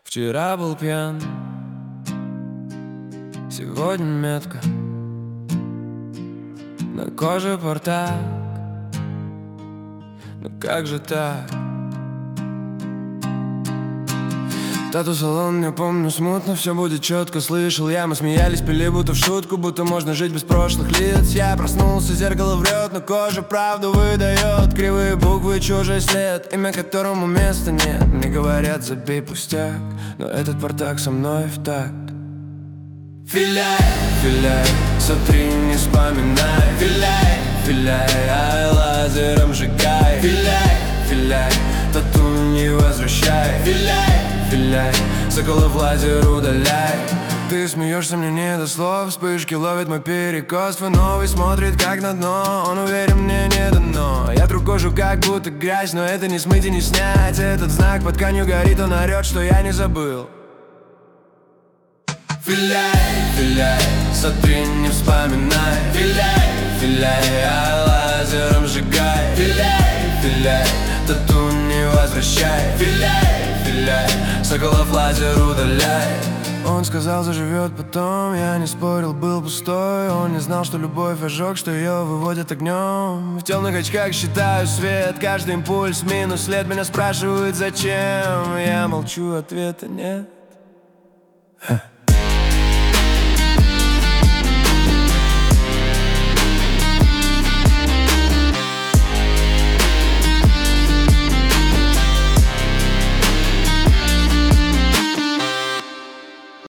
Вчера был пьян, сегодня метка на коже портак. Но как же так? Тату-салон, я помню смутно, все будет четко. Слышал я, мы смеялись, пили будто в шутку, будто можно жить без прошлых лиц. Я проснулся, зеркало врет, но кожа правду выдает. Кривые буквы, чужой след, имя которому места нет. Мне говорят, забей пустяк, но этот портак со мной в такт. Филяй, филяй, сотри, не вспоминай. Филяй, филяй, ай, лазером сжигай. Филяй, филяй, тату не возвращай. Филяй, филяй, соколов лазер удаляй. Ты смеешься, мне не до слов. Вспышки ловит мой перекос. Твой новый смотрит как на дно. Он уверен, мне не дано. Я тру кожу как будто грязь, но это не смыть и не снять. Этот знак под тканью горит, он орет, что я не забыл. Филяй, филяй, сотри, не вспоминай. Филяй, филяй, ай, лазером сжигай. Филяй, филяй, тату не возвращай. Филяй, филяй, соколов лазер удаляй. Он сказал, заживет потом, я не спорил, был пустой. Он не знал, что любовь ожог, что ее выводят огнем. В темных очках считаю свет, каждый импульс минус след. Меня спрашивают, зачем, я молчу, ответа нет.